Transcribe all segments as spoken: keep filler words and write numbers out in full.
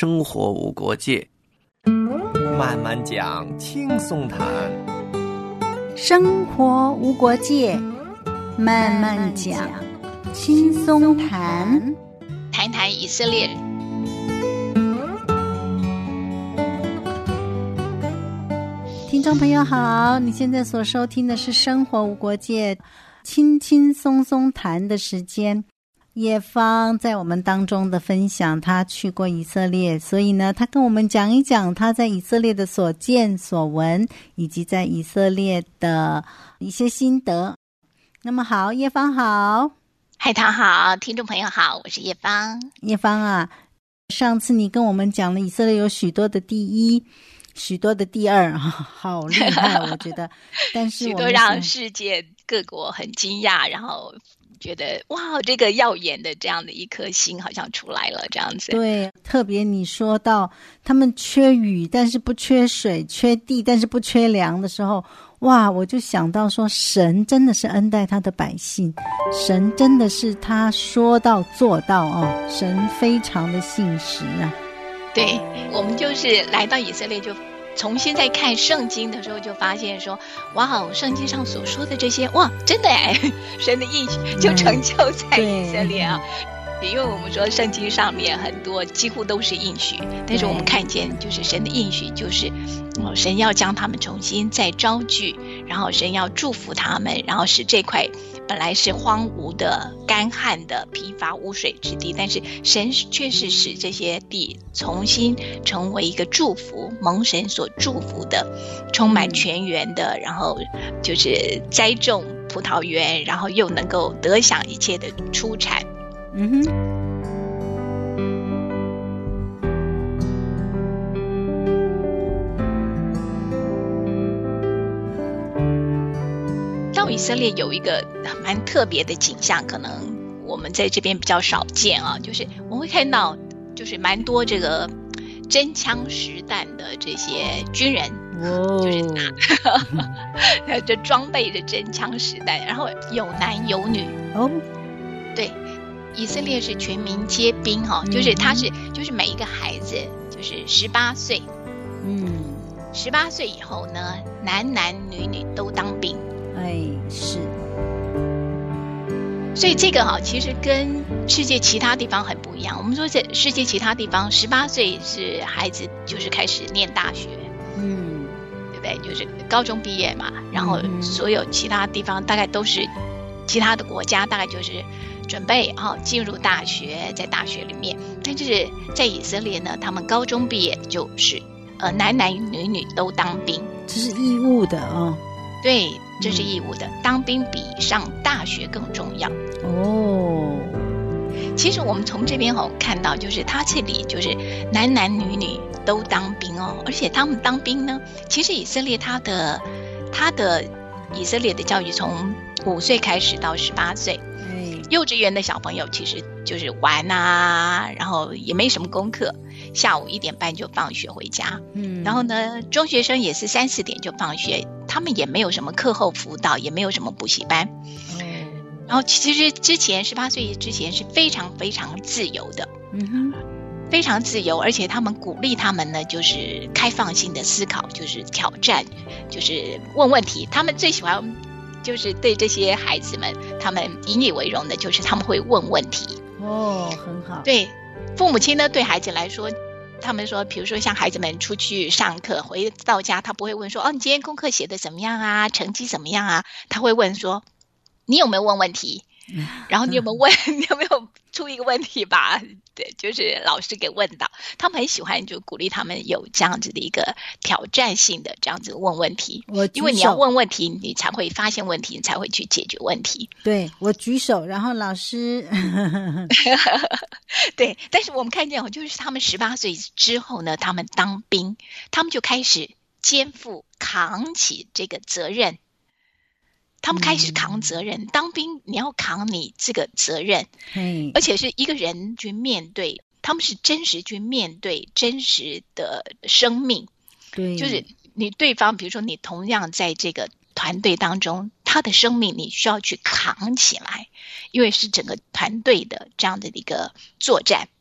生活无国界，慢慢讲，轻松谈。 生活无国界，慢慢讲，轻松谈。 谈谈以色列。 听众朋友好，你现在所收听的是生活无国界，轻轻松松谈的时间。叶芳在我们当中的分享，他去过以色列，所以呢他跟我们讲一讲他在以色列的所见所闻，以及在以色列的一些心得。那么好，叶芳好。 海棠好，听众朋友好，我是叶芳。 叶芳啊，上次你跟我们讲了以色列有许多的第一，许多的第二，好厉害我觉得。但是我们许多让世界各国很惊讶，然后觉得哇，这个耀眼的这样的一颗星好像出来了这样子。 对，特别你说到他们缺雨但是不缺水，缺地但是不缺粮的时候，哇，我就想到说神真的是恩待他的百姓，神真的是他说到做到哦，神非常的信实啊。 对，我们就是来到以色列就重新再看圣经的时候，就发现说哇，圣经上所说的这些，哇，真的哎，神的应许就成就在以色列啊。因为我们说圣经上面很多几乎都是应许，但是我们看见就是神的应许就是、哦、神要将他们重新再招聚，然后神要祝福他们，然后使这块本来是荒芜的干旱的疲乏无水之地，但是神却是使这些地重新成为一个祝福，蒙神所祝福的，充满泉源的，然后就是栽种葡萄园，然后又能够得享一切的出产。嗯哼，到以色列有一个蛮特别的景象，可能我们在这边比较少见啊，就是我会看到就是蛮多这个真枪实弹的这些军人，哦、就是拿就装备着真枪实弹，然后有男有女哦，对。以色列是全民皆兵哈、哦，就是他是就是每一个孩子就是十八岁，嗯，十八岁以后呢，男男女女都当兵， 哎，是。 所以这个哈、哦，其实跟世界其他地方很不一样。我们说在世界其他地方，十八岁是孩子就是开始念大学，嗯，对不对？就是高中毕业嘛，然后所有其他地方大概都是其他的国家大概就是准备啊、哦、进入大学，在大学里面，但是在以色列呢，他们高中毕业就是呃男男女女都当兵， 这是义务的哦。 对，这是义务的，嗯、当兵比上大学更重要哦。其实我们从这边哦看到，就是他这里就是男男女女都当兵哦，而且他们当兵呢，其实以色列他的他的以色列的教育从五岁开始到十八岁。幼稚园的小朋友其实就是玩啊，然后也没什么功课，下午一点半就放学回家。嗯，然后呢，中学生也是三四点就放学，他们也没有什么课后辅导，也没有什么补习班。嗯，然后其实之前十八岁之前是非常非常自由的，嗯哼，非常自由，而且他们鼓励他们呢，就是开放性的思考，就是挑战，就是问问题，他们最喜欢。就是对这些孩子们，他们引以为荣的就是他们会问问题哦，很好。 对，父母亲呢，对孩子来说，他们说，比如说像孩子们出去上课回到家，他不会问说，哦，你今天功课写的怎么样啊，成绩怎么样啊，他会问说，你有没有问问题？然后你有没有问你有没有出一个问题吧？对，就是老师给问到，他们很喜欢就鼓励他们有这样子的一个挑战性的这样子问问题，因为你要问问题，你才会发现问题，你才会去解决问题。 对，我举手，然后老师对，但是我们看见就是他们十八岁之后呢，他们当兵，他们就开始肩负扛起这个责任。他们开始扛责任，嗯、当兵你要扛你这个责任，而且是一个人去面对，他们是真实去面对真实的生命。对，就是你对方，比如说你同样在这个团队当中，他的生命你需要去扛起来，因为是整个团队的这样的一个作战。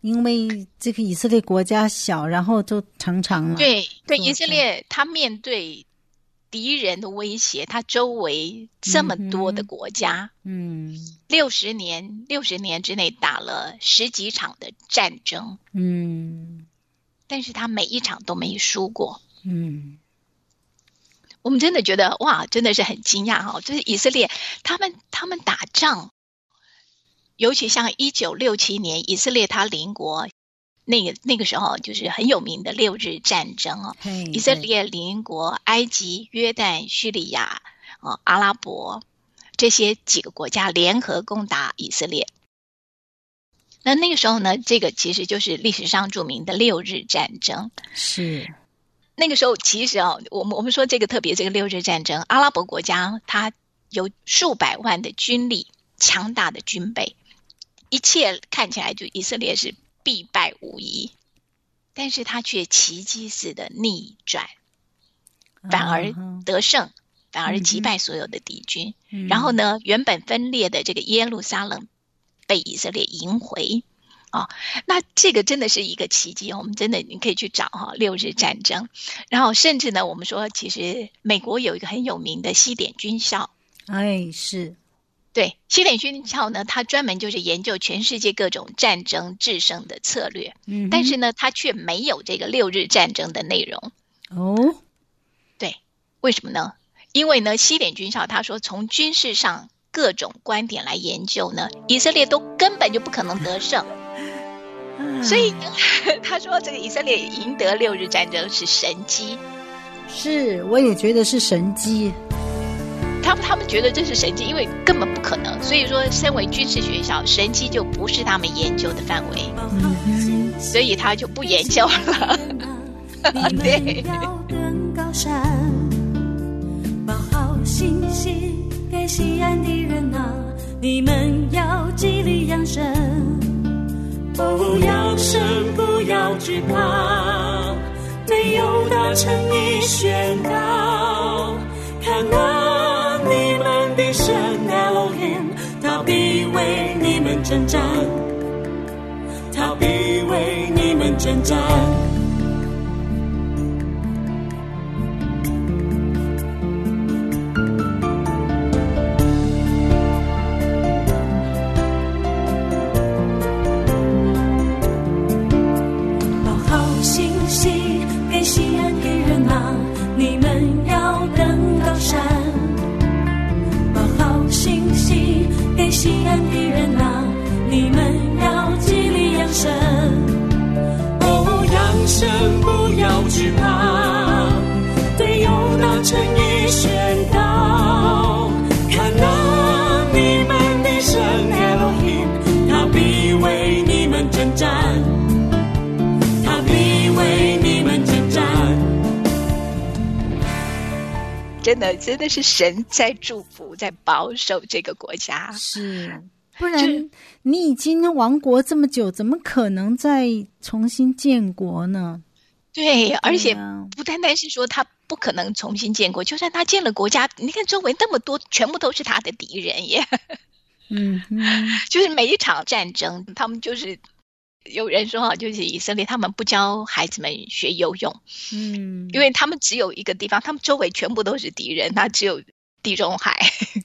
因为这个以色列国家小，然后就常常了。 对对，以色列他面对敌人的威胁，他周围这么多的国家，嗯，六十年六十年之内打了十几场的战争，嗯，但是他每一场都没输过，嗯。我们真的觉得哇，真的是很惊讶哈！就是以色列他们他们打仗，尤其像一九六七年以色列他邻国那个那个时候就是很有名的六日战争哦，以色列邻国埃及、约旦、叙利亚、哦、阿拉伯这些几个国家联合攻打以色列。那那个时候呢，这个其实就是历史上著名的六日战争。 是。 那个时候其实哦，我们我们说这个特别这个六日战争，阿拉伯国家它有数百万的军力，强大的军备，一切看起来就以色列是必败无疑，但是他却奇迹似的逆转，反而得胜，反而击败所有的敌军。嗯、然后呢，原本分裂的这个耶路撒冷被以色列赢回。哦，那这个真的是一个奇迹，我们真的你可以去找哈、哦、六日战争，然后甚至呢，我们说其实美国有一个很有名的西点军校， 哎，是， 对，西点军校呢，它专门就是研究全世界各种战争制胜的策略，嗯，但是呢，它却没有这个六日战争的内容。 哦， 对，为什么呢？因为呢，西点军校他说从军事上各种观点来研究呢，以色列都根本就不可能得胜。所以他说这个以色列赢得六日战争是神机， 是，我也觉得是神机。 他们他们觉得这是神机，因为根本不可能。所以说，身为军事学校，神机就不是他们研究的范围，嗯、所以他就不研究了。对。 报好信息给西安的人啊，你们要极力养生。不要生，不要惧怕，没有达成已宣告。看啊，你们的神 Elohim， 他必为你们征战，他必为你们征战。 真的真的是神在祝福在保守这个国家， 是，不然你已经亡国这么久，怎么可能再重新建国呢？ 对，而且不单单是说他不可能重新建国，就算他建了国家，你看周围那么多全部都是他的敌人耶。嗯哼，就是每一场战争他们就是有人说啊，就是以色列他们不教孩子们学游泳，嗯，因为他们只有一个地方，他们周围全部都是敌人，他只有地中海。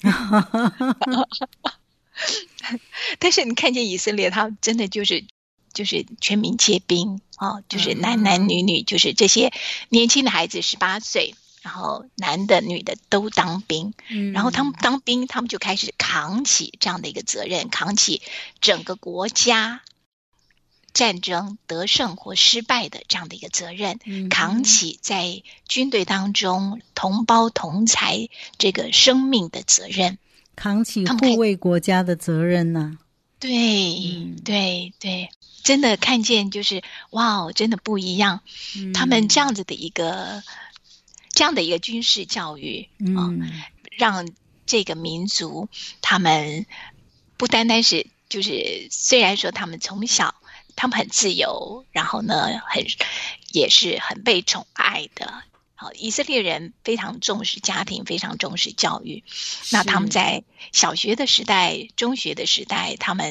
但是你看见以色列，他真的就是就是全民皆兵啊、哦，就是男男女女，就是这些年轻的孩子十八岁，然后男的女的都当兵，嗯，然后他们当兵，他们就开始扛起这样的一个责任，扛起整个国家战争得胜或失败的这样的一个责任，嗯、扛起在军队当中同胞同才这个生命的责任， 扛起护卫国家的责任呢、啊？ 对、嗯，对对，真的看见就是哇，真的不一样。嗯、他们这样子的一个这样的一个军事教育，嗯、哦，让这个民族他们不单单是就是虽然说他们从小。他们很自由，然后呢，很也是很被宠爱的。好，以色列人非常重视家庭，非常重视教育。那他们在小学的时代、中学的时代，他们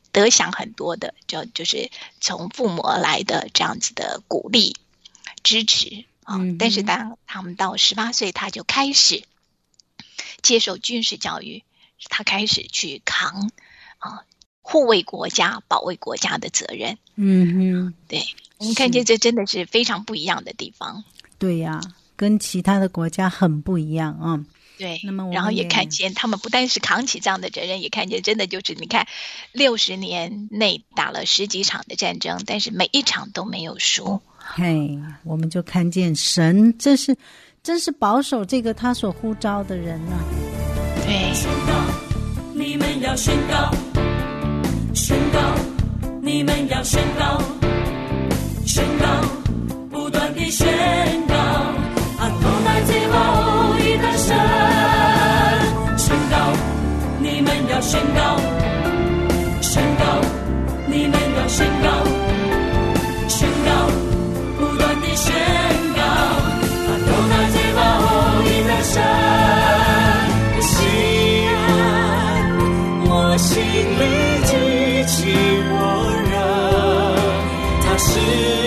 得享很多的，就就是从父母而来的这样子的鼓励支持啊、嗯。但是当他们到十八岁，他就开始接受军事教育，他开始去扛啊护卫国家、保卫国家的责任。嗯哼，对，我们看见这真的是非常不一样的地方。 对呀、啊，跟其他的国家很不一样啊。 对， 那么我然后也看见他们不但是扛起这样的责任，也看见真的就是你看，六十年内打了十几场的战争，但是每一场都没有输。 嘿，我们就看见神，这是真是保守这个他所呼召的人啊。 对， 宣告，你们要宣告，宣告，你们要宣告，宣告，不断地宣告，阿多乃基瓦伊的神，宣告，你们要宣告，宣告，你们要宣告，宣告，不断地宣告，阿多乃基瓦伊的神，西安，我心里激起火热，他是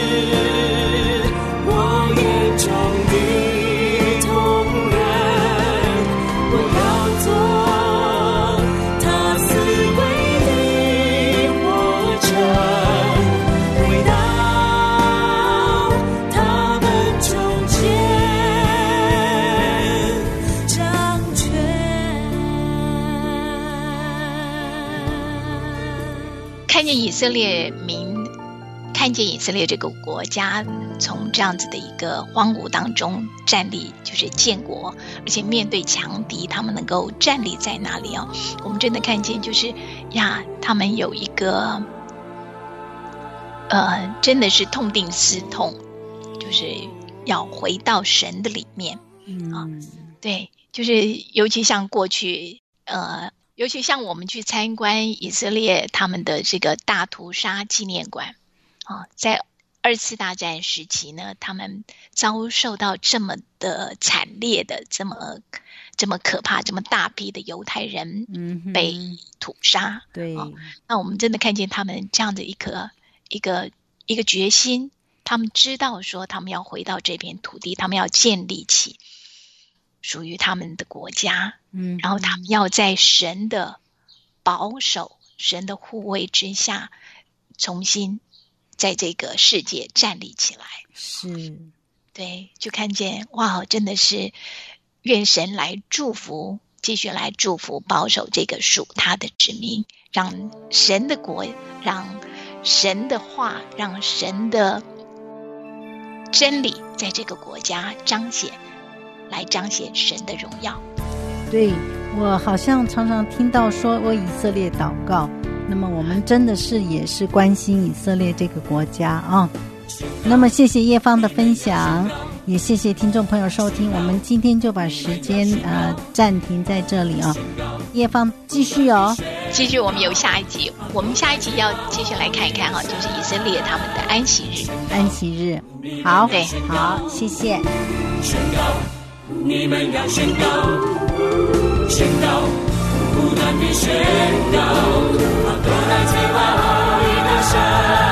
看见以色列民，看见以色列这个国家从这样子的一个荒芜当中站立，就是建国，而且面对强敌，他们能够站立在那里哦。我们真的看见，就是呀，他们有一个，呃，真的是痛定思痛，就是要回到神的里面啊、嗯。对，就是尤其像过去，呃。尤其像我们去参观以色列他们的这个大屠杀纪念馆啊，在二次大战时期呢，他们遭受到这么的惨烈的、这么这么可怕、这么大批的犹太人被屠杀。嗯、对、啊，那我们真的看见他们这样的一个一个一个决心，他们知道说他们要回到这片土地，他们要建立起属于他们的国家，嗯，然后他们要在神的保守、神的护卫之下，重新在这个世界站立起来。是，对，就看见哇，真的是愿神来祝福，继续来祝福、保守这个属他的子民，让神的国，让神的话，让神的真理在这个国家彰显。来彰显神的荣耀。 对，我好像常常听到说为以色列祷告，那么我们真的是也是关心以色列这个国家啊。那么谢谢叶芳的分享，也谢谢听众朋友收听，我们今天就把时间呃暂停在这里啊。叶芳继续哦， 继续我们有下一集，我们下一集要继续来看一看哈、啊，就是以色列他们的安息日。 安息日，好，对，好，谢谢。 宣告，你们要宣告，宣告，不断地宣告，阿多乃基瓦伊的神。